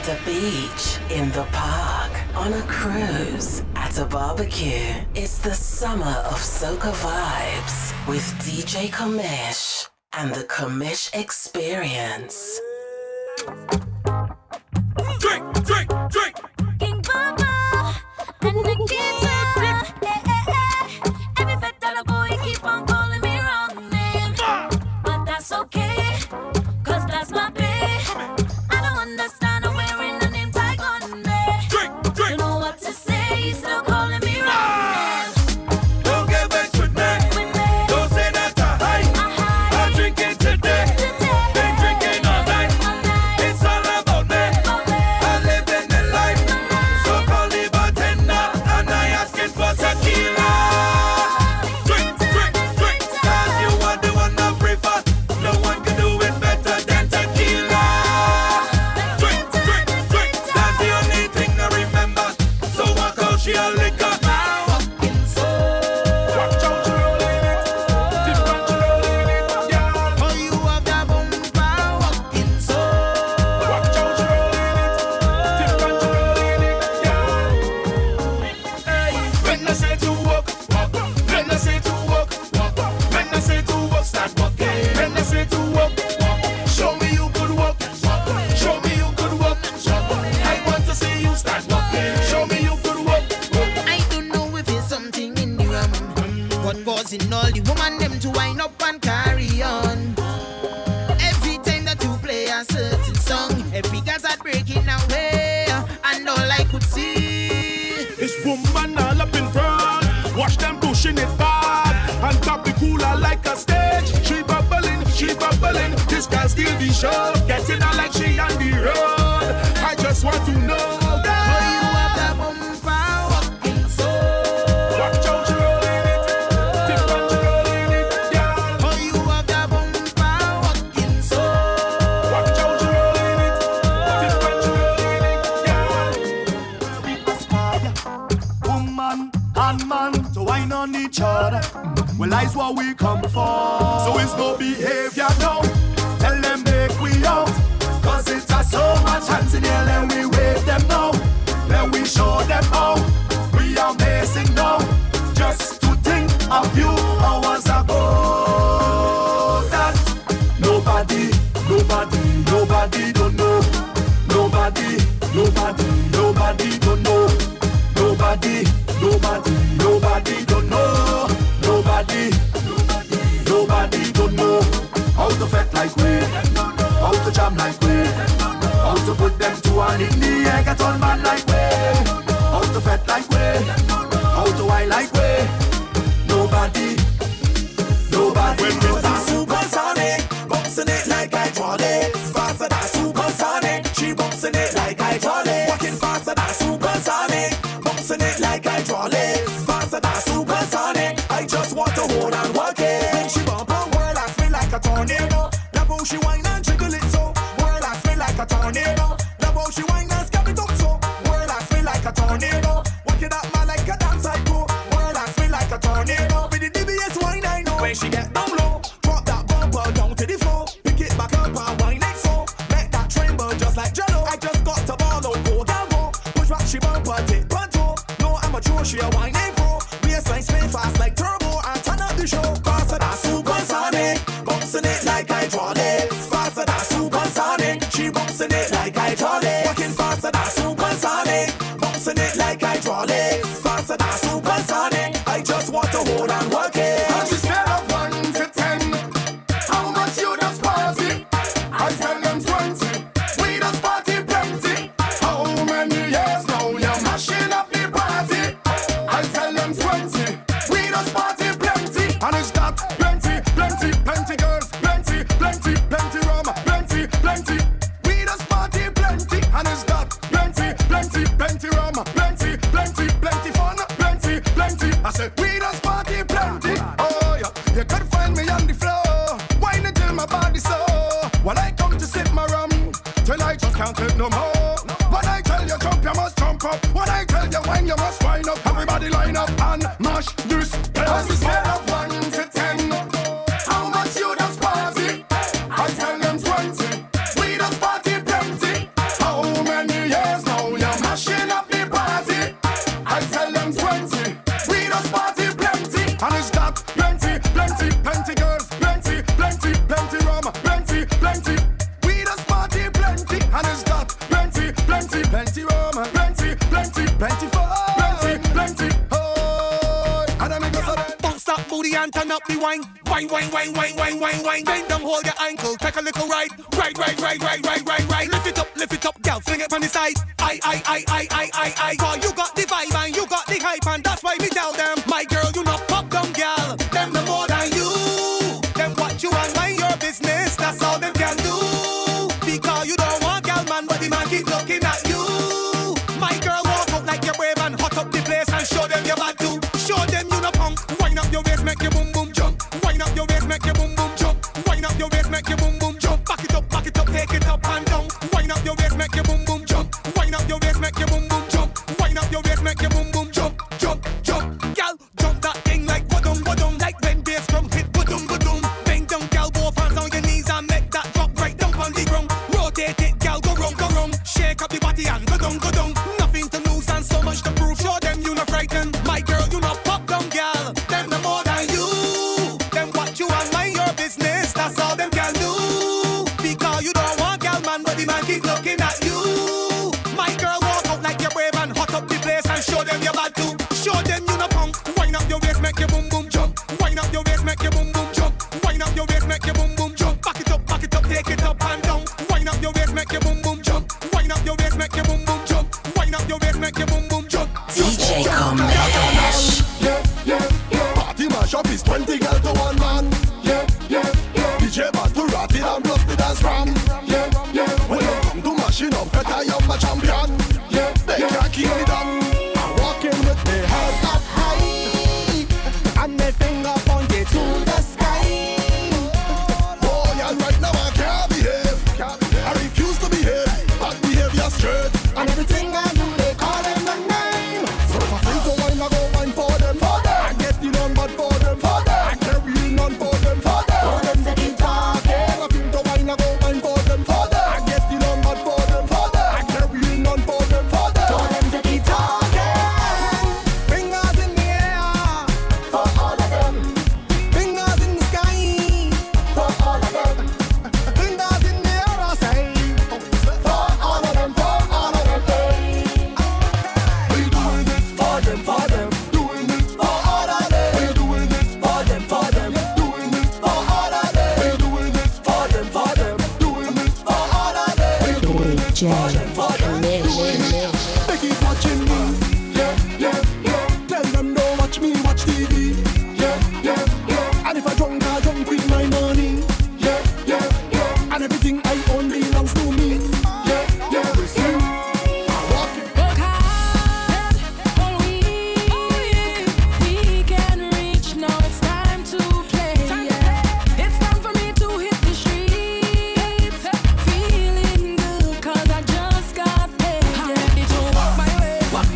the beach, in the park, on a cruise, at a barbecue. It's the summer of soca vibes with DJ Commish and the Commish Experience. Drink, drink, drink. King Baba and the guitar. Every fat dollar boy keep on calling me wrong name, but that's okay, 'cause that's my pay. I don't understand I'm wearing a name tag on me. Drink, drink. You know what to say, you still calling me wrong name. Don't get vexed with me. Don't say that I hide. I'm drinking today. Been drinking all night. It's all about me. I'm living the life. So call the bartender and I asking for tequila. Drink, drink, drink. 'Cause you are the one I prefer. No one can do it better than tequila. Drink, drink, drink. That's the only thing I remember. So walk out she a liquor. Watch out, you rolling it. Different, you rolling it, yeah. Oh, you have that bumper walking so. Watch out, you rolling it. Different, you rolling it, yeah. Hey, when I say to walk, walk. When I say to walk, walk. When I say to walk, start walking. When I say to walk, walk. Show me you could walk, walk. Show me you could walk, walk. I want to see you start walking. Show me you could walk, walk. I don't know if it's something in the rum. What causing all the woman them to wind up and carry on? Every time that you play a certain song, every guy's at breaking away, and all I could see. This woman all up in front. Watch them pushing it back. And top the cooler like a stage. She bubbling, she bubbling. This girl steal the show. Getting her like she on the road. I just want to know that. Oh, you have that bumper walking so. Watch out, you rolling it. Different, you rolling it, yeah. Oh, you have that bumper walking so. Watch out, you rolling it. Different, you rolling it, yeah. We aspire, woman and man, to wine on each other. Well, that's what we come for. So it's no behavior now. Tell them make we out. 'Cause it's a so much hands in here, and we wave them now. Then we show them how we are amazing now. Just to think a few hours ago that nobody don't know. Nobody don't know. Nobody don't know. Nobody don't know how to fet like we, how to jam like we, how to put them to an in the air, get on man like we, how to fet like we, how to wine like we. Nobody When knows it's a supersonic, bouncing it like hydraulic. Faster than supersonic, she bouncing it like hydraulic. Walking faster than supersonic, bouncing it like hydraulic. Faster than supersonic, I just want to hold and work it. When she bump her, whirl and spin like a tornado. Love how she whine and jiggle it so. Whirl and spin like a tornado. Love how she whine and scab it up so. Whirl and spin like a tornado. Walk it up man like a dance psycho. Whirl and spin like a tornado. With the DBS whine I know. When she get down low, drop that bumper down to the floor. Pick it back up and whine it so. Make that tremble just like Jello. I just got to ball out, go down go. Push back she bumper, take panto. No amateur, she a whining pro. Baseline spin fast like turbo and turn up the show. Faster than supersonic, bouncing it like hydraulic. Faster than supersonic, she bouncing it like hydraulic. Walking faster than supersonic, bouncing it like hydraulic. Faster than supersonic, I just want to hold and work it. On the scale of 1 to 10, how much you just party? I tell them 20. We just party plenty. How many years now you're mashing up the party? I tell them 20. We just party plenty. And it's that plenty, plenty, plenty girls, plenty, plenty, plenty rum, plenty, plenty. We just party plenty. And it's that plenty, plenty, plenty rum, plenty, plenty, plenty fun, plenty, plenty. I said we just party plenty. Oh yeah, you could find me on the floor, whining till my body sore. When I come to sip my rum, till I just can't take no more. When I tell you jump, you must jump up. When I tell you wine, you must wind up. Everybody line up and mash this place. On the scale of 1 to 10, how much you just party? I tell them 20. We just party plenty. How many plenty. Oh, and I make us a Don't stop booty and turn up the wine. Wine. Bend down, hold your ankle, take a little ride. Ride. Lift it up, girl, fling it from the side. I. Cause you got the vibe and you got the hype, and that's why we tell them, my girl, you not pop down, girl. Them the more than you. Them watch you and mind your business. That's all them can do. Because you don't want girl, man, but the man keep looking at you. My girl, walk out like you're brave and hot up the place and show them your bad too. Show them you no punk. Wind up your waist, make your boom boom jump. Wind up your waist, make your boom boom jump. Wind up your waist, make your boom boom jump. Back it up, take it up and down. Wind up your waist, make your boom boom jump. Wind up your waist, make your boom boom jump. Wind up your waist, make your boom boom jump. Girl, jump that thing like wadum, like when bass drum hit wadum. Bang down, girl, both hands on your knees and make that drop right down on the ground. Rotate it, girl, go round. Shake up the body and go down. Nothing to lose and so much to prove. Show them you not frightened. My girl, you not pop down, girl. Them no more than you. Them watch you and mind your business. That's all them can do. Because you don't want girl, man, but the man keep looking at you. My girl, walk out like you're brave and hot up the place and show them your bad too. Show them you no punk. Wind up your waist, make your boom boom jump. Wind up your waist, make your boom boom jump. Wind up your waist, make your boom boom jump. Back it up, take it up and down. Wind up your waist, make your boom boom jump. Wind up your waist, make your boom boom jump. Wind up your waist, make your boom boom jump. DJ Comesh. Party mash up is 20 girl to one man. DJ bad to rat it and blast the dance from. When you come to mashing up, better I'm a champion. They can't keep me down. I'm walking with my head up high and my finger pointed to the sky. Boy, and right now I can't behave. I refuse to behave. Bad behavior straight. And everything I do, they call them my name. So if I think to wine, I go wine for them. I get the none but for them. I carry none for them. For them to keep talking. If I think to wine, I go wine for them. I get the none but for them. I carry none for them. For them to keep talking. Fingers in the air for all of them. Fingers in the sky for all of them. Fingers in the air, I say for all of them. For all of them. We doing it for them. Doing it for all of them. We doing it for them. Doing it for all of them. We doing it for them. Doing it for all of them. We doing it for them. They keep watching me. Tell them don't watch me, watch TV. And if I drunk with my money. And everything I own belongs to me. Listen, I walk it. Work hard, but we can reach. Now it's time to play. It's time for me to hit the streets. Feeling good 'cause I just got paid. I'm ready to walk my way.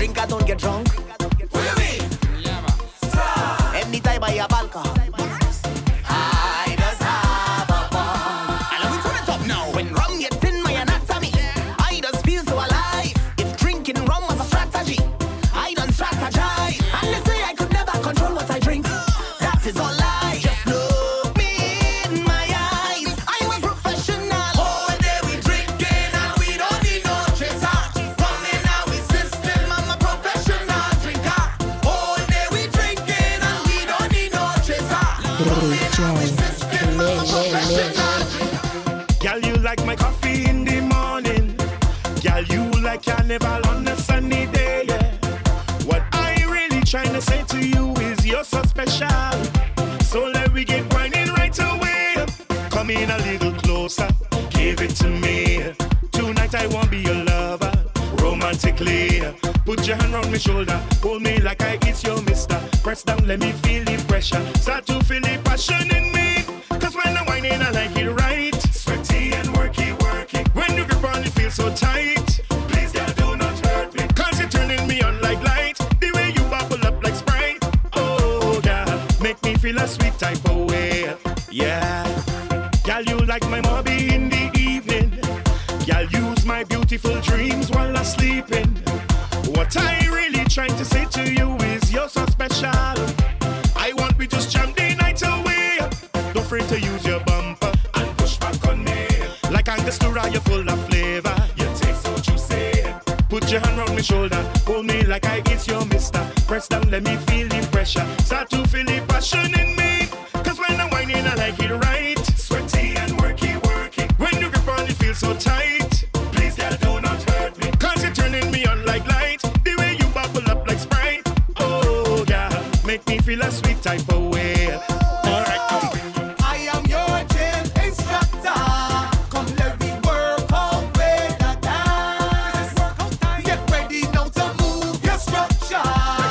drink, I don't get drunk. What do you mean? Anytime I have alcohol, I just have a ball. And we turn it up now. When rum gets in my anatomy, I just feel so alive. If drinking rum was a strategy, I don't strategize. And they say I could never control what I drink. That is all lie. Just look me in my eyes. I'm a professional. All day we drinking and we don't need no chaser. Rum in our system, I'm a professional drinker. All day we drinking and we don't need no chaser. Rum in our system, I'm a professional drinker. Girl, you like my coffee in the morning. Girl, you like carnival on a sunny day, yeah. What I really trying to say to you is you're so special. So let me get whining right away. Come in a little closer, give it to me. Tonight I won't be your lover, romantically. Put your hand on my shoulder, hold me like I it's your mister. Press down, let me feel the pressure. Start to feel the passion in me. Cause when I'm whining, I like it right. Sweaty and worky, worky. When you grip on, it feels so tight. Please, girl, do not hurt me. Cause you're turning me on like light. The way you bubble up like Sprite. Oh, girl, make me feel a sweet type of way. Yeah. Girl, you like my hobby in the evening. Girl, use my beautiful dreams while I'm sleeping. What I really trying to say to you is you're so special. I want we just jam the night away. Don't afraid to use your bumper and push back on me. Like Angostura, you're full of flavor. You taste so juicy. Put your hand on my shoulder, hold me like I it's your mister. Press down, let me feel the pressure. Start to feel the passion in me. Cause when I'm whining, I like it right. Sweaty and worky, worky. When you grip on, it feels so tight. Please, girl, do not hurt me. Cause you're turning me on like light. The way you bubble up like Sprite. Oh, girl, make me feel a sweet type of way. Alright, I am your gym instructor. Come let me work out with the dance. Get ready now to move your structure.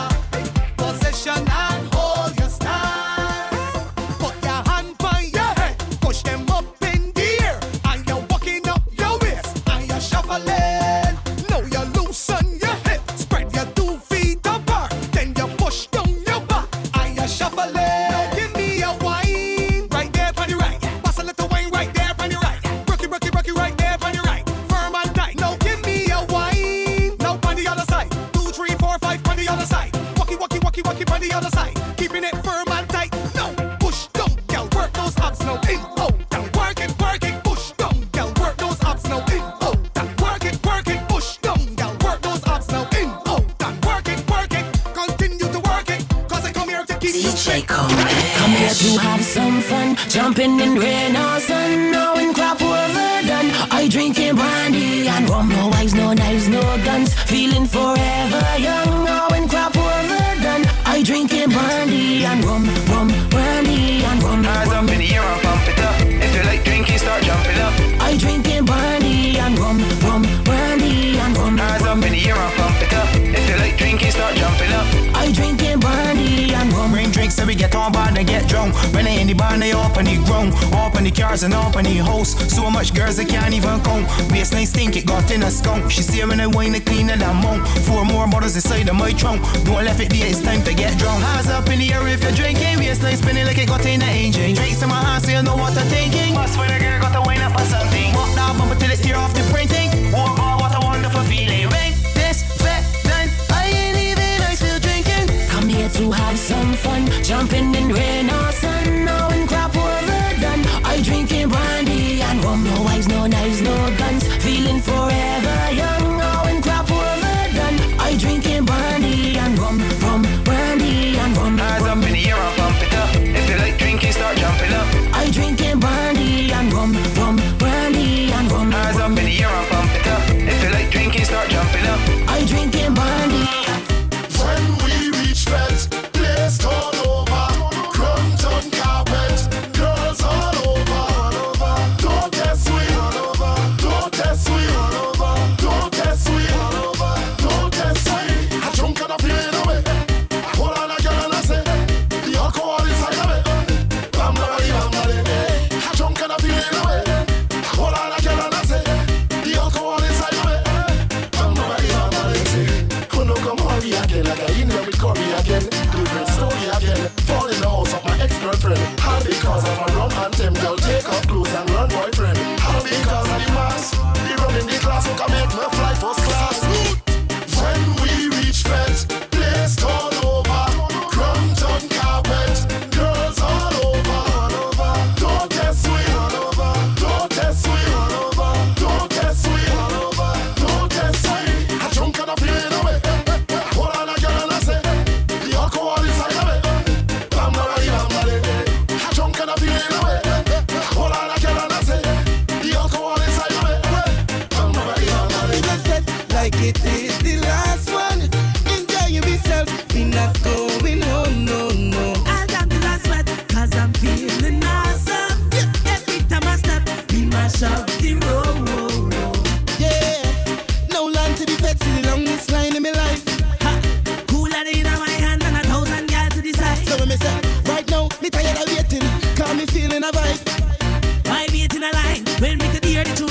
Position and hold your stance. Put your hand by your head, push them up in the air. And you're walking up your waist, and you're shuffling. Now you loosen your hip, spread your 2 feet apart. Then you push down your back, and you're shuffling. Now give me a wine right there on the right. Pass a little wine right there on the right. Rocky, rocky, rocky right there on the right. Firm and tight. Now give me a wine. Now on the other side. 2, 3, 4, 5 on the other side. Walkie, walkie, walkie, walkie on the other side. Keeping it firm and tight. Now push down, girl, work those abs now. In, out, down, work it, push down, girl, work those abs now. In, out, down, work it, push down, girl, work those abs now. In, out, down, work it, continue to work it. Cause I come here to keep you DJ straight. Come here to have some fun, jumping in rain or sun. Now in crap overdone, I drinking brandy and rum. No wives, no knives, no guns, feeling forever young. Now in crap overdone, I drinking brandy and rum, brandy and rum. Hands up in the air and pump it up. If you like drinking, start jumping up. I drinking brandy and rum, brandy and rum. Hands up in the air and pump it up. If you like drinking, start jumping up. I drinking brandy and rum. Bring drinks so we get on board and get drunk. When they in the barn, they open the ground. Open the cars and open the house. So much girls they can't even count. Baseline stink, it got in a skunk. She see when I wine it cleaner than monk. 4 more bottles inside of my trunk. Don't left it there, it's time to get drunk. Hands up in the air if you're drinking. Baseline spinning like it got in the engine. Drinks in my hand so you know what I'm thinking. Must when a girl got to wine up or something. Walk down bumper till it tear off the printing. Oh boy, what a wonderful feeling. Ring this back then, I ain't even I still drinking. Come here to have some fun, jumping in rain or sun. Now in crap overdone, I drinking brandy and rum. No wives, no knives, no guns, feeling forever young. Now in crap overdone, I drinking brandy and rum, brandy and rum. Hands up in the air and pump it up. If you like drinking, start jumping up. I I drinking brandy and rum, brandy and rum. Eyes up in the air and pump it up. If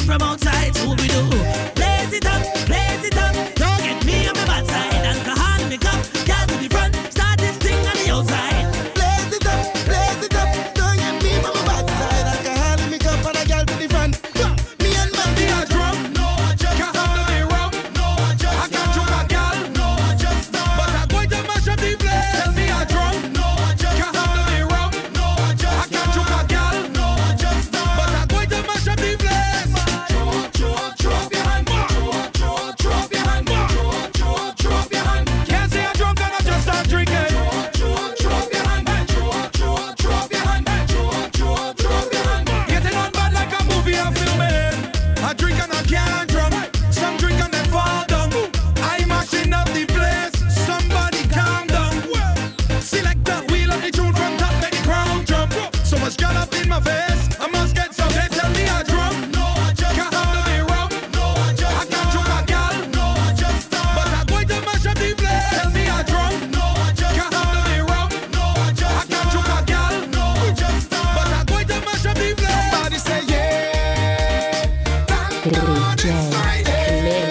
from outside, so we do. Blaze it up, don't get me on my bad side. Alcohol in me cup, girl to the front, start this thing on the outside. Blaze it up, don't get me on my bad side. Alcohol in me cup and a girl to the front. Me and my be a drum. No, I just can't handle me rum. No, I just I can't choke a girl. No, I just but I'm going to mash up the place. Tell me a drum. No, I just can't handle me rum. No, I just I can't choke a girl. No, I just but I'm going to mash up the place. Throw up your hand. Throw up your hand. Throw up your hand. Can't say I'm drunk and I just start drinking. Throw up your hand. Throw up your hand. Throw up your hand. Getting on bad like a movie I'm filming. I drink and I can't drunk. Some drink and they fall down. I'm mashing up the place. Somebody calm down. Select the wheel of the tune from top, make the crowd jump. So much gal up in my face. I must get some. They tell me I drunk. No, I just can't handle me rum. No, I just I can't choke a gal. No, I just but I'm going to mash up the place. Tell me I drunk. No, I just can't handle me rum. No, I just I can't choke a gal. No, I just but I'm going to mash up the place. Somebody say yeah. Thank God it's Friday.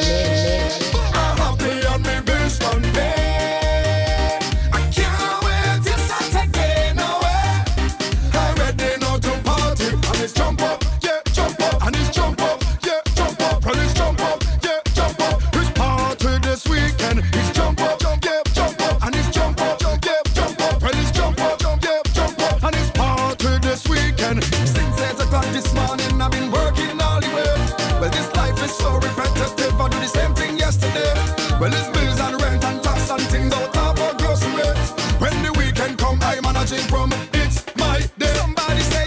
I'm happy on me best Sunday. I can't wait till Saturday. No way. I'm ready now to party. And it's jump up, yeah, jump up. And it's jump up, yeah, jump up. And it's jump up, yeah, jump up. It's party this weekend. It's jump up, yeah, jump up. And it's jump up, yeah, jump up. And it's jump up, yeah, jump up. And it's party this weekend. Since 8 o'clock this morning, I've been working all the way. Well, this life is so repetitive. I do the same thing yesterday. Well, it's bills and rent and tax and things out of our groceries. When the weekend come, I'm managing from it's my day. Somebody say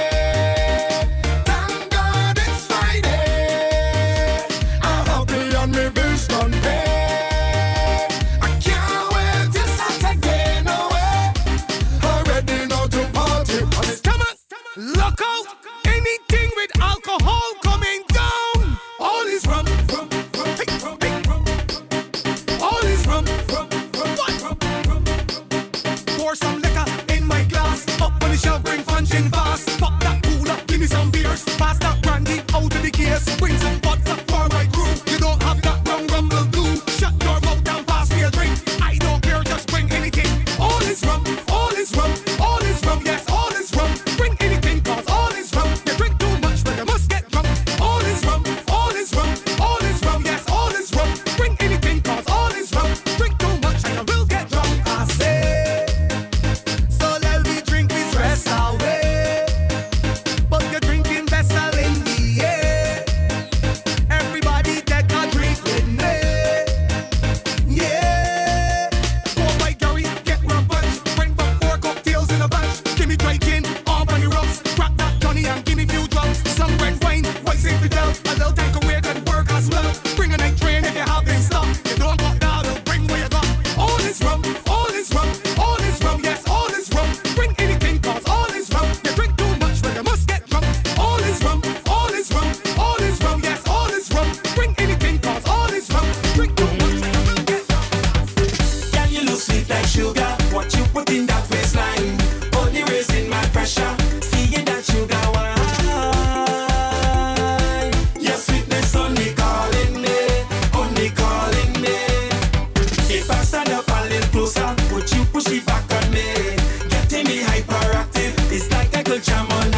yeah. Thank God it's Friday. I'm happy on me bills done pay. I can't wait till Saturday. No way. I'm ready now to party. And it's come on, look out. Anything with alcohol coming down. All is rum, rum, rum, rum, rum. All is rum, rum, rum, rum, rum. Pour some liquor in my glass. Up on the shelf, bring punch in fast. Pop that cooler, give me some beers. Pass that brandy out of the case. Bring some vodka for my crew. You don't have that rum will do. Shut your mouth and pass me a drink. I don't care, just bring anything. All is rum, all is rum, all is rum. Yes, all is rum. Bring anything, cause all is rum. You drink too much, but you must get drunk. All is rum, all is rum, all is rum. Yes, all is rum. Bring anything, cause all is rum. Drink too much and you will get drunk. I say, so let me drink this stress away. But you're drinking vessel in the air. Everybody take a drink with me. Yeah. Go by Gary, get rum punch. Bring back 4 cocktails in a bunch. Give me dry gin, all bunny rocks. Crack that Johnny and give me few drugs. Some red wine, white St. Fidel. A little tank of weird and work as well. Bring a night train if you have been stuck. You don't got that, I'll bring what you got. All is rum, all is rum, all is rum. Yes, all is rum. Bring anything, cause all is rum. You drink too much, but you must get drunk. All is rum, all is rum, all is rum. Yes, all is rum. Bring anything, cause all is rum. Drink too much, but you will get drunk. Can you look sweet like sugar? What you put in that waistline? Only raising my pressure. Seeing that sugar wine. Your sweetness only calling me, only calling me. If I stand up a little closer, would you push it back on me? Getting me hyperactive, it's like I could jam all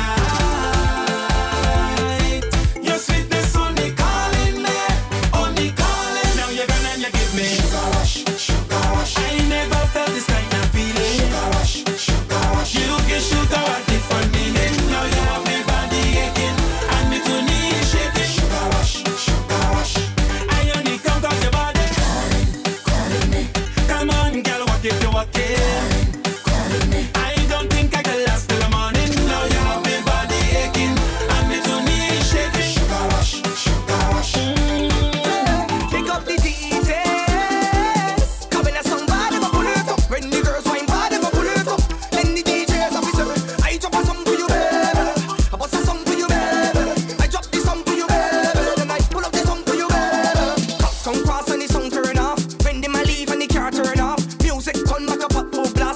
night. Your sweetness only calling me, only calling. Now you're gonna you give me sugar rush, sugar rush. I never felt this kind of feeling. Sugar rush, sugar rush. You give sugar a different meaning. Now you have me body aching and me to knees shaking. Sugar rush, sugar rush. I only come 'cause your body calling me. Come on, girl, what if you walk in? Calling me. I don't think I can last till the morning. Now you have me body aching and me to knees shaking. Sugar rush, sugar rush. Pick up the DJs. Come in a song bad, go pull it up. When the girls wine bad, go pull it up. Then the DJs officer, I drop a song for you, baby. I bust a song for you, baby. I drop the song for you, baby. Then I pull up the song for you, baby. Cops come cross and the song turn off. When them a leave and the car turn off. Music turn back up full blast.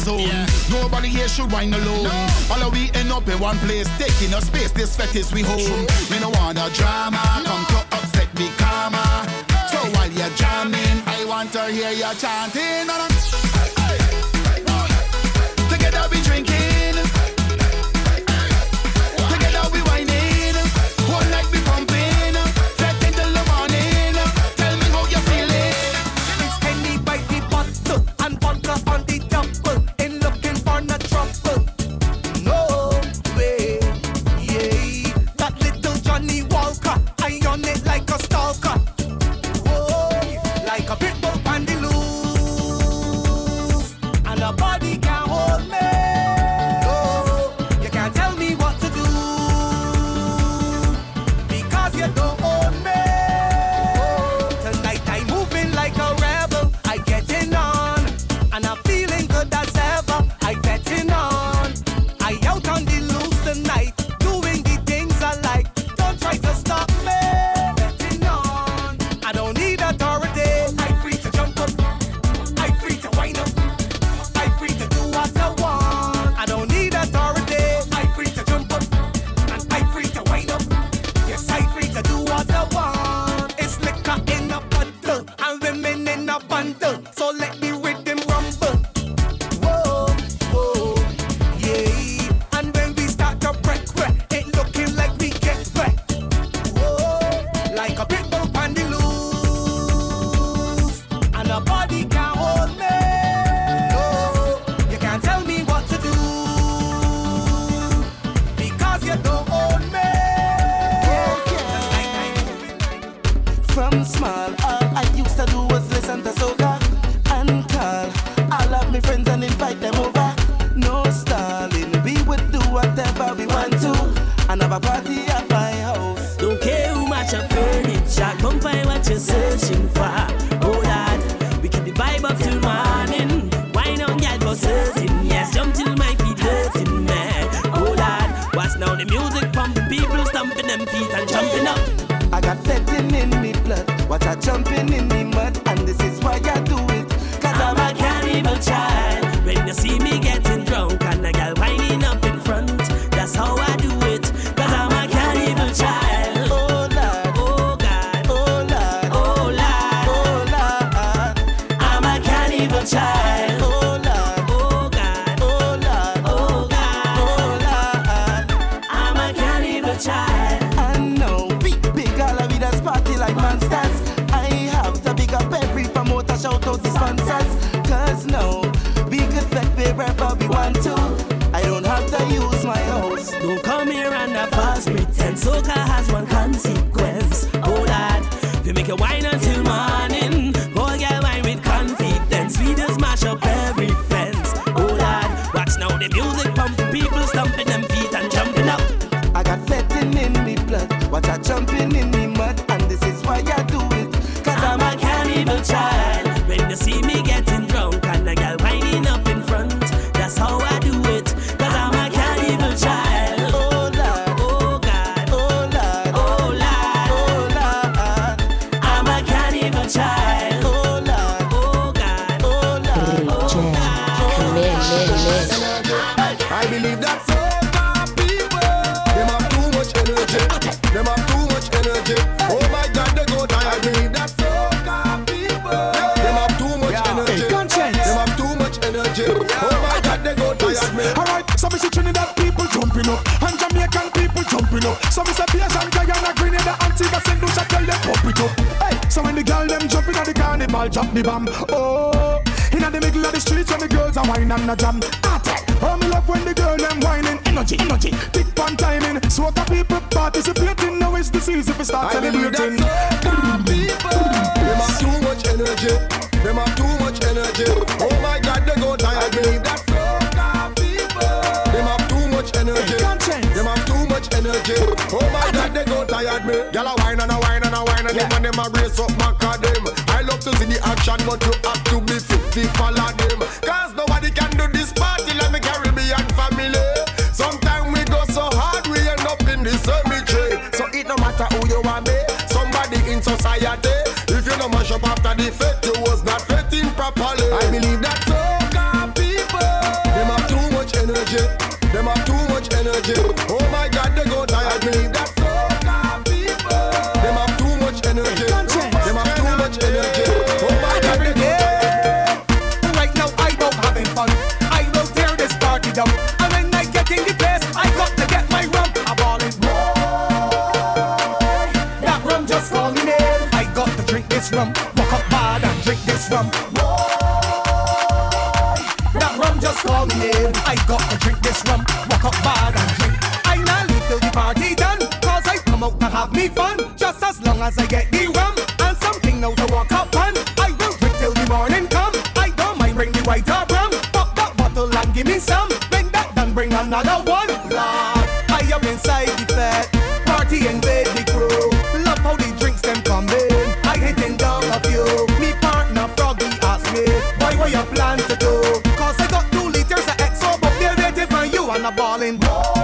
zone. Nobody here should whine alone. All of we end up in one place, taking a space. This fetish we home. We don't want a drama, come to upset the karma. So while you're jamming, I want to hear you chanting. Together we drinking, together we whining, one night we pumping, fretting till the morning. Tell me how you feeling. It's Henny by the bottle and vodka on the double. Ain't looking for no trouble. No way, yeah. That little Johnny Walker, I on it like a stalker. Whoa, like a pit bull on the loose, and a body can't hold me. No, you can't tell me what to do because you don't own me. Tonight I'm moving like a rebel. I getting on, and I'm feeling good as ever. I betting on. I out on the loose tonight, doing the things I like. Don't try to stop me. Betting on. I don't need authority. I'm free to jump up. I'm free to wind up. I'm free to do what I want. I don't need authority. I'm free to jump up, and I'm free to wind up. Yes, I'm free to do what I want. It's liquor in a bottle and women in a bundle. So let the rhythm rumble. Whoa, whoa, yeah. And when we start to break, it looking like we get wet. Whoa, like a pit bull on the loose, and a body can't hold me. No, you can't tell me what to do because you don't own me. From small, all I used to do was listen to soca and call all of my friends and invite them over. No stalling, we would do whatever we want to and have a party at my house. Don't care who match up furniture, come find what you're searching for. Oh lad, we keep the vibe up till morning. Wine on y'all for certain, yes, jump till my feet hurting, man. Oh lad, watch now the music pumping, people stomping them feet and jumping up. I got fetting in me blood, watch I jumping in the mud, and this is why I do it. Cause I'm a carnival child. When you see me getting drunk and a girl winding up in front, that's how I do it. Cause I'm a carnival child. Oh Lord, Oh God, oh Lord, oh Lord, oh Lord, I'm a carnival child. oh Lord, Oh God, oh Lord, oh God, oh Lord. I'm a carnival child. And now, big all of us party like monsters. I have to big up every promoter, shout out the sponsors. Cause now, we could flex wherever we want to. I don't have to use my house. Don't come here and a false pretense. Soca has one consequence. Oh lad, we make a wine until morning. Oh girl, wine with confidence. We just mash up every fence. Oh lad, watch now the music pumping, people stomping them feet and jumping up. I got fetting in me blood, watch I jumping in the mud, and this is why I do it. Cause I'm a carnival child. When you see me getting drunk and a girl winding up in front, that's how I do it. Cause I'm a carnival child. oh Lord, Oh God, oh Lord, oh Lord, oh Lord, I'm a carnival child. oh Lord, Oh God, oh Lord. I believe that soca people, them have too much energy. Them have too much energy. Oh my God, they go tired. I believe that soca people, them have too much energy. Them have too much energy. Oh my God, they go tired. Alright, so me see Trinidad people jumping up and Jamaican people jumping up. So me say Bajan, Guyana, Grenada, Antigua, St. Lucia, tell them pump it up. Hey, so when the girl them jumping at the carnival, drop the bomb. Oh, in the middle of the streets when the girls are whining and a jam. Oh, me love when the girl them whining. Energy, tick one timing. Soca people participating. Now is the season for start I believe that celebrating. soca people, them have too much energy. Them have too much energy. Oh my God, they go tired. I believe that soca people, them have too much energy. Them have too much energy. Oh my God, they go tired me. Gyal a whine and a whine and a whine and them and them a brace up back at them. I love to see the action, but you have to be fit to follow them. Cause nobody can do this party like me Caribbean family. Sometimes we go so hard, we end up in the cemetery. So it no matter who you are, me, somebody in society. If you no mash up after the fete, you was not fitting properly. I believe that soca people, just call me name. I got to drink this rum, walk up bad and drink this rum. That rum just call me name. I got to drink this rum, walk up bad and drink. I not leave till the party done, cause I come out to have me fun. Just as long as I get the rum and something now to walk up on. I will drink till the morning come. I don't mind bring the white or brown. Pop that bottle and give me some. When that done bring another one. Lord, I up inside the fat party and with the crew. Love how the drinks them come in. I hitting down a few. Me partner Froggy asked me, boy, what you plan to do? Cause I got 2 liters of XO, but they're waiting for you and a ballin'.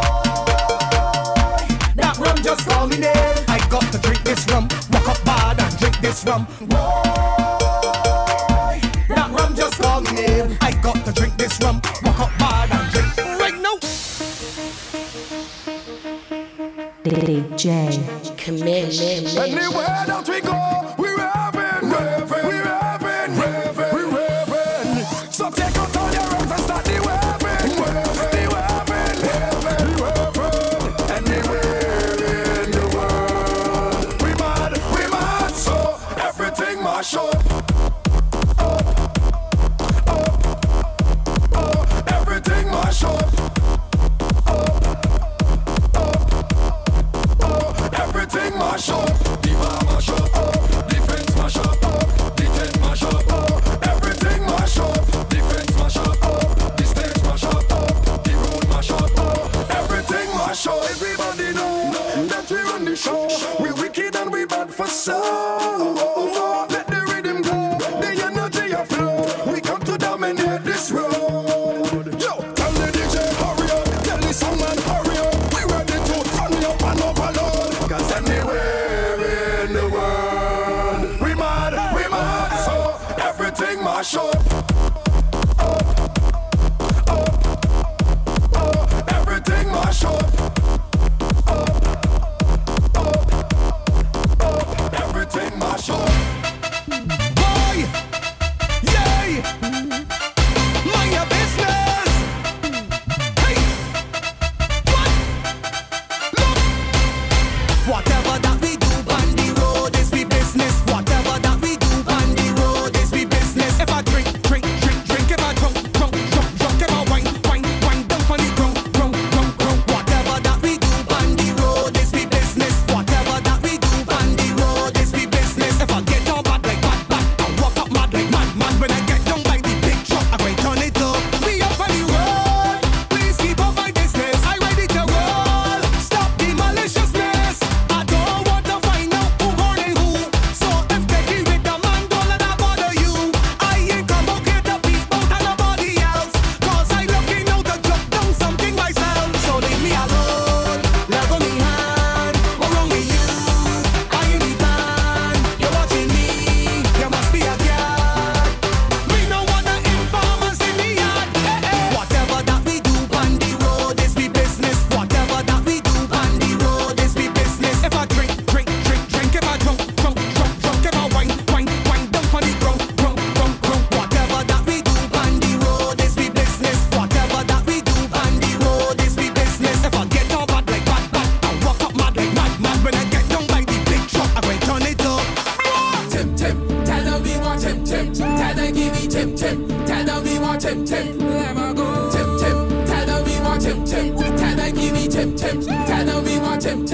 That rum just call me name. I got to drink this rum, walk up bad and drink this rum. That rum just call me name. I got to drink this rum, walk up bad and drink right now. DJ Commish. Anywhere that we go, we raving, raving, we raving, raving, we raving. So take out all your rums and start the waving, the waving, the waving. Anywhere in the world, we mad, so everything mash up. Everything mash up. Everything mash up, the bar mash up, the fence mash up, the tent mash up, everything mash up, the fence mash up, the stage mash up, the road mash up, everything mash up. Everybody know that we run the show. We wicked and we bad for sound. Let the rhythm go, the energy a flow. We come to dominate this road. Yo, tell the DJ hurry up, tell the soundman hurry up. We ready to turn you up and overload. Cause anywhere in the world, we mad, so everything mash up. Everything mash up. Everything mash up. Boy, yay, mind your business. Hey, what? Look. Whatever that we do on the road is we business. Whatever that we do on the road is we business. If I drink, if I drunk, if I wine down on the ground. Whatever that we do on the road is we business. Whatever that we do on the road is we business. If I get down bad like bad, I walk up mad like mad. When I get down by the big truck, I go turn it up. We up on the road, please keep up my business. I ready to roll, stop the maliciousness. I don't want to find out who hurting who. So if they deal with the man, don't let that bother you. I ain't come out here to beat out nobody else. Cause I looking out to jump down something myself. So leave me alone, let go me hand. What wrong with you? I ain't the man. You're watching me, you must be a girl. We don't want the informers in the yard. Whatever that we do on the road is we business. Whatever that we do on the road is we business. If I drink, if I drunk, if I wine down on the ground. Whatever that we do on the road is we business. Whatever that we do on the road is we business. If I get down bad like bad, I walk up mad like mad. When I get down by the big truck, I go turn it up. Tip, tell them we want tip, tell them give me tip, tell them we want tip, let me go. Tip, tell them we want tip, tell them give me tip, tell them we want tip.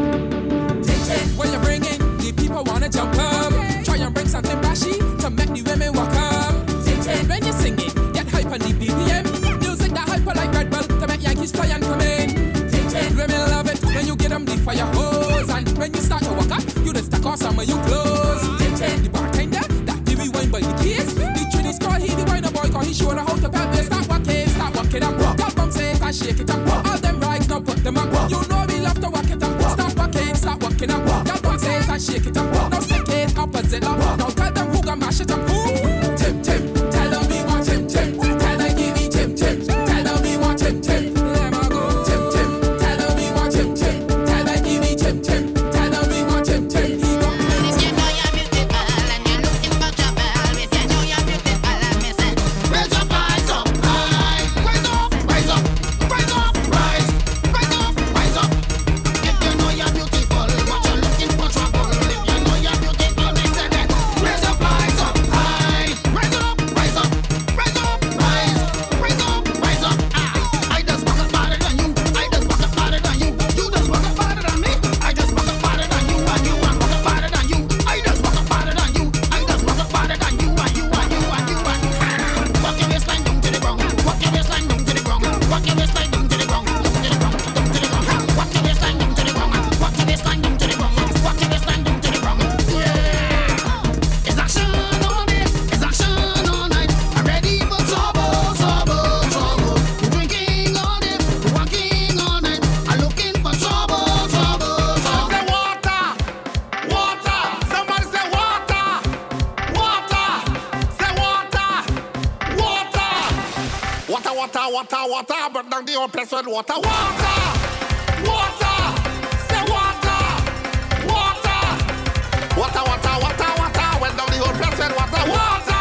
When you bring it, the people wanna jump up. Try and bring something bashy to make the women walk up. When you sing it, get hype on the BPM. Music that hyper like Red Bull to make Yankees play and come in. Women love it when you get them the fire hose. And when you start to walk up, you just stack on some of you clothes. The bartender, that give me wine by the case. The Trinity call he the wine boy, cause he show her how to pep it. Start walking up. Y'all bounce it and shake it up. All them rights, now put them up. You know we love to walk it up. Start walking up. Y'all bounce it and shake it up. Now stick it opposite up. Now tell them who gon' mash it up. Tip, tell them we want tip, tell them give me tip, tell them we want tip, let me go. Tip, tell them we want tip, tell them give me tip, tell them we want tip. You know you're beautiful and you're looking for trouble. We say you know you're beautiful and we say Raise up, rise up, high. Rise up, rise up, rise up, rise. Rise up, rise up. If you know you're beautiful, but you're looking for trouble. If you water, burn down the whole place with water. Water! Say water! Water, burn down the whole place with water. Water!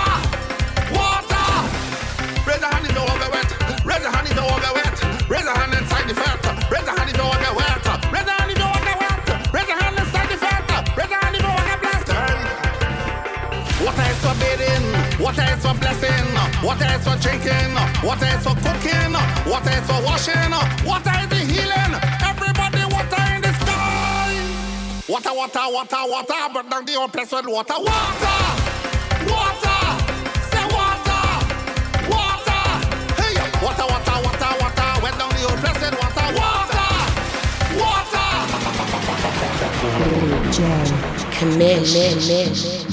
Raise your hand if you want to wet. Raise your hand if you want to wet. Raise your hand inside the fat. Raise your hand if you want to wet. Raise your hand if you want to wet. Raise your hand inside the fat. Raise your hand if you want to blast. Water is for bathing. Water is for blessing. Water is for drinking. Water is for cooking. Water is for washing. Water is the healing. Everybody, water in the sky. Water, burn down the whole place with water. Water! Say water! Hey, water, went down the whole place with water. Water! DJ Commish.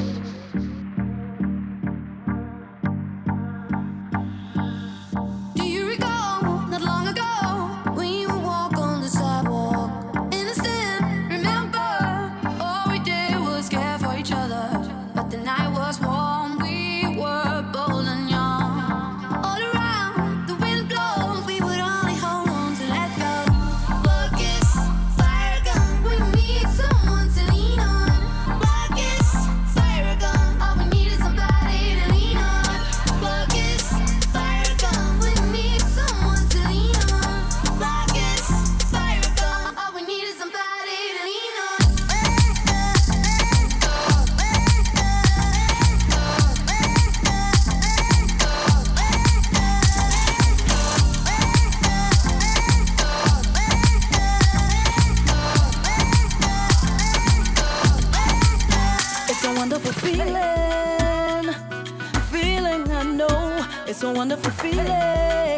It's a wonderful feeling.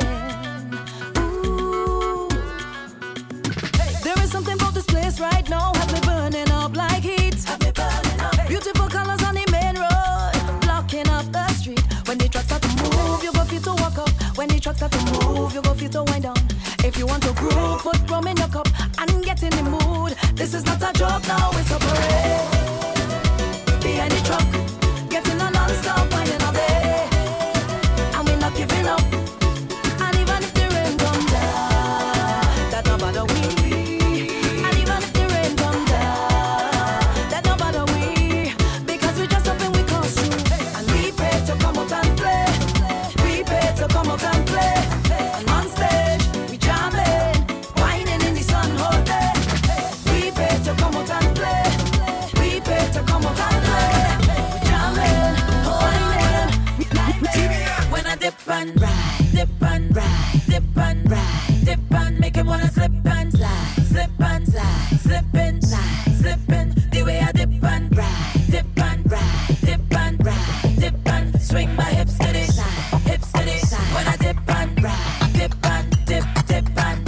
Ooh. There is something about this place right now, have me burning up like heat. Beautiful colors on the main road, blocking up the street. When the trucks start to move, you go feel to walk up. When the trucks start to move, you go feel to wind down. If you want to groove, put rum in your cup and get in the mood. This is not a joke now, it's a parade. Behind the truck, getting a non-stop winding all day. And we're not giving up. And even if the rain come down, that don't bother we. And even if the rain come down, that don't bother we. Because we just up and we come through. And we pray to come out and play. We pray to come out and play. And on stage, we jamming, whining in the sun all day. We pray to come out and play. We pray to come out and play. We jamming, whining. When I dip and ride, dip and ride, dip and ride, dip and make him wanna slip and slide, slip and slide, slip and slide, slip and the way I dip and ride, dip and ride, dip and ride, dip and swing my hips to the side, hips to the side. When I dip and ride, dip and dip, dip and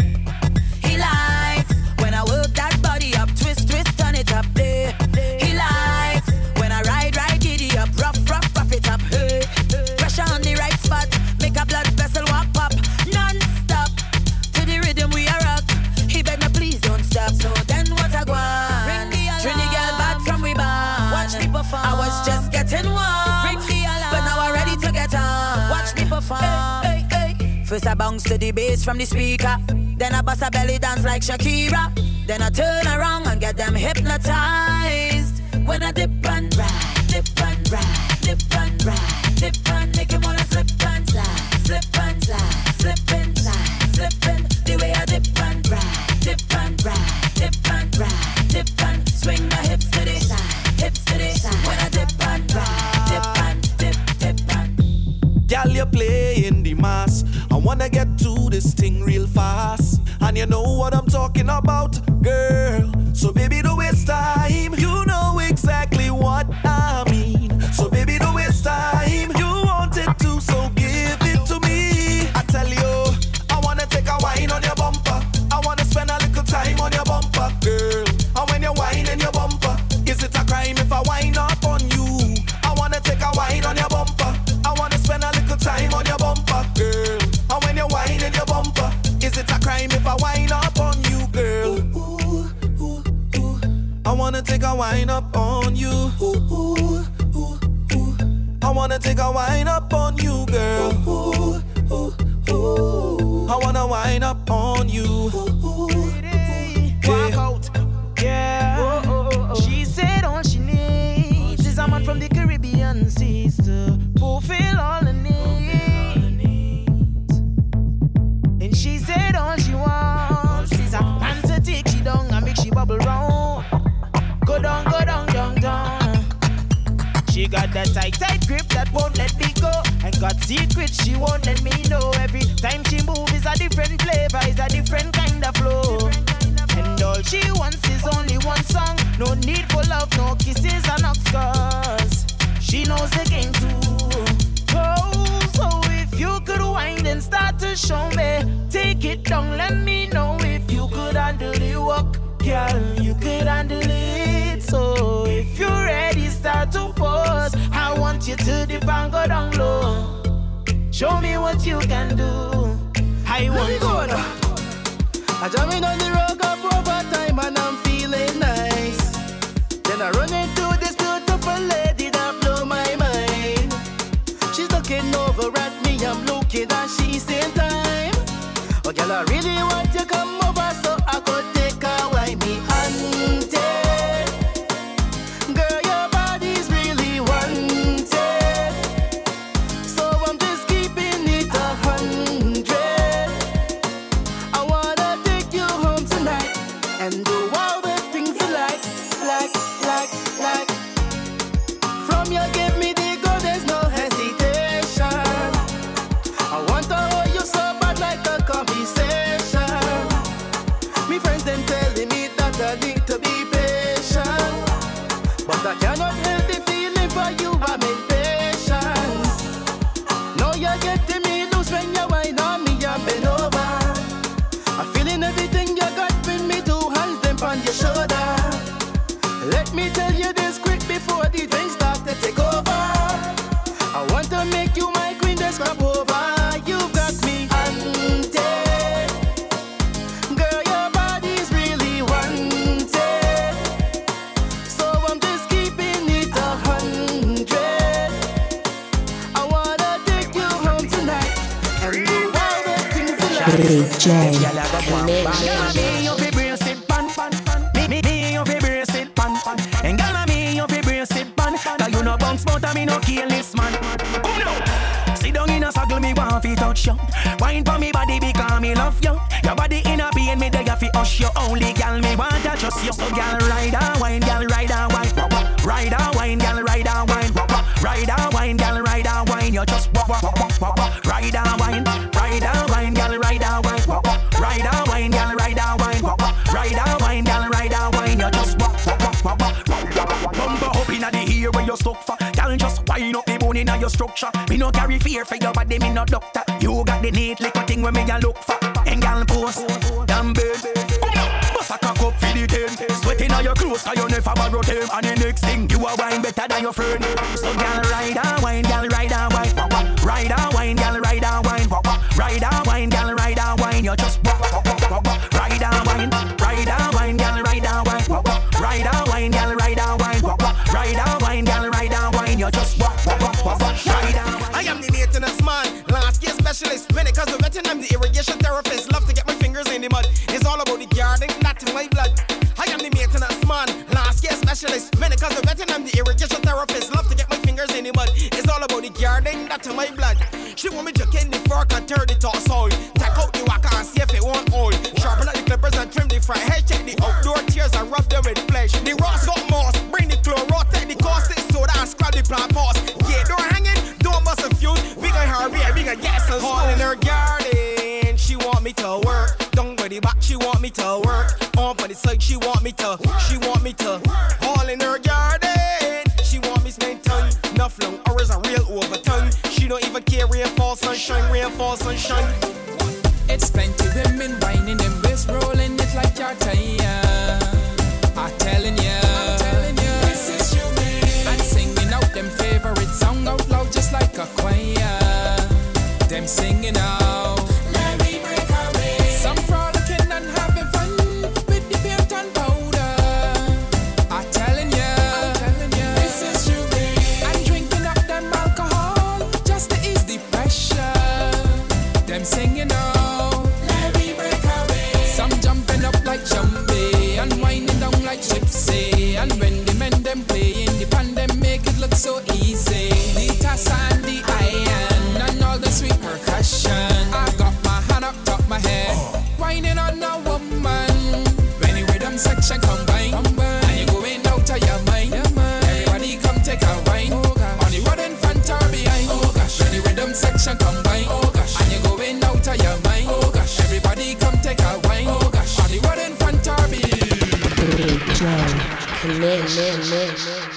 he likes when I work that body up, twist, twist, turn it up there. He likes when I ride, ride, giddy up, rough, rough, rough it up. Hey, pressure on the right spot, make a blood vessel walk up, non-stop to the rhythm we are rock. He better please don't stop. So then what I go on? Trini girl back from we bar. Watch me perform. I was just getting warm, but now I'm ready to get on. Watch me perform. Hey, hey, hey. First I bounce to the bass from the speaker, then I bust a belly dance like Shakira. Then I turn around and get them hypnotized. When I dip and ride, dip and ride, dip and ride, dip and make him wanna slip and slide, slip and slide, slip and slide, slip and the way I dip and ride, dip and ride, dip and ride, dip and swing my hips to the side, hips to the side. When I dip and ride, dip and dip and. Girl, you playing the mass. I wanna get to this thing real fast. And you know what I'm talking about, girl. So baby, don't waste time. You know exactly what I mean. So baby, don't waste time. You want it to, so give it to me. I tell you, I wanna take a wine on your bumper. I wanna spend a little time on your bumper, girl. And when you're whining your bumper, is it a crime if I whine up on you? I wanna take a wine on your bumper. I wanna spend a little time on your bumper, girl. And when you're whining your bumper, is it a crime if I whine up on you, girl? Ooh, ooh, ooh. I wanna take a wine up on you. Ooh, ooh, ooh, ooh. I wanna take a wine up on you, girl. Ooh, ooh, ooh. I wanna wind up on you. Walk out, yeah. She said all she needs is a man from the Caribbean seas to fulfill all her needs. And she said all she wants is a man to take she down and make she bubble round. Go down, down, down. She got that tight grip that won't let me go. And got secrets she won't let me know. Every time she moves is a different flavor, is a different kind of flow. And all she wants is only one song. No need for love, no kisses and no scars. She knows the game too. Oh, so if you could wind and start to show me, take it down, let me know if you could handle the work. Girl, you could handle it. So if you're ready, start to pause. I want you to dip and go down low. Show me what you can do. I want you. I jamming on the rock up over time and I'm feeling nice. Then I run into this beautiful lady that blow my mind. She's looking over at me, I'm looking at she same time. Oh girl, I really want you to come over so I could take away me hunted. Girl, your body's really wanted. So I'm just keeping it 100. I wanna take you home tonight and do all the things you like. From you give me the go, there's no hesitation. I want to hold you so bad like a conversation. Me friends them telling me that I need to be patient, but I cannot help the feeling for you, I'm impatient. Now you're getting me loose when you whine on me and bend over. I'm feeling everything you got with me, two hands them on your shoulder. Let me tell you this quick before the drink start to take over. I want to make you my queen, just come over. You've got me hunted. Girl, your body's really wanted. So I'm just keeping it 100. I wanna take you home tonight and do all the things you like. DJ Me, you fi brace it, pan. Me, you fi brace it, pan. And girl, me, you fi brace it, pan. 'Cause you no bounce, but me no careless man. Oh no! Sit down in a circle, me want fi touch you. Wine for me body because me love you. Your body in a pain, me there fi hush you. Only girl me want to trust you. So girl, ride and wine, girl, ride and wine. Ride and wine, girl, ride and wine. Ride and wine, girl, ride and wine. You just ride and wine, ride and wine, girl, ride and wine. Ride and wine, girl, ride and wine. Ride and wine, girl, ride and wine. You just bumper up inna the ear where you stuck for. Girl, just wind up the bone inna your structure. Me no carry fear for your body, me no doctor. You got the neat little thing where me a look for. And girl post, damn bed. Bust a cock up for the 10. Sweating on your clothes 'cause you never borrow them. And the next thing, you a wine better than your friend. So girl, ride and wine, girl, ride and wine. Ride and wine, girl, ride and wine. Ride and wine, girl, ride and wine. You just ride and wine, ride and wine, girl, ride and wine. Ride and wine, girl, ride and wine. Ride and wine, girl, ride and wine. You just ride and wine. I am the maintenance man, landscape specialist. When it comes to vetting, I'm the irrigation therapist. Love to get my fingers in the mud. It's all about the garden, not in my blood. I am the maintenance man, landscape specialist. When it comes to vetting, I'm the irrigation therapist. Love to get my fingers in the mud. It's all about the garden, not in my blood. She want me to get in the fork and turn it to soil. Take out the waka and see if it won't oil. Sharpen up the clippers and trim the front head. Check the outdoor tears and rub them with flesh. The rocks got moss, bring the chloro, take the caustic soda and scrub the plant pause. Yeah, don't hanging, don't bust a fuse. We gon' hurry, we gon' get some all in her garden. She want me to work. Down by the back, she want me to work. On for the side, she want me to. All in her garden. She want me spend time. Enough long hours a real overtime. She don't even care rainfall, sunshine, rainfall, sunshine. It's plenty women whining them waist, rolling it like your tire. I'm telling ya, this is you, man. And singing out them favorite song out loud just like a choir. Them singing out, let me break away. Some frolicking and having fun with the paint and powder. I'm telling ya, this is you, man. And drinking up them alcohol just to ease the pressure. Them singing so easy. Lita, Sandy, Ian, and all the sweet percussion. I got my hand up top my head, whining on a woman. When the rhythm section combine, and you going out of your mind. Everybody come take a wine. On the road in front or behind. When the rhythm section combine, and you going out of your mind. Everybody come take a wine. On the road in front or behind. DJ Commish.